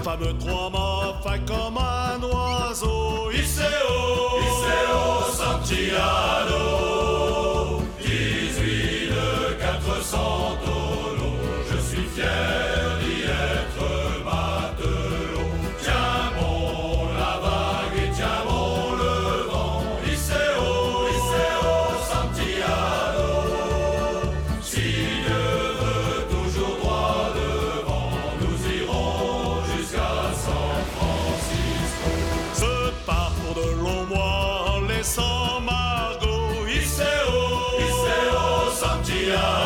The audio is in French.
fameux trois-mâts fait comme un oiseau. Iseo, Santiago, 18 400 tonneaux. Je suis fier d'y être matelot. Tiens bon la vague et tiens bon le vent. Iseo, Santiago, si Dieu veut toujours droit devant, nous irons jusqu'à San Francisco. Ce part pour de longs mois en laissant Margot. Iseo, Santiago.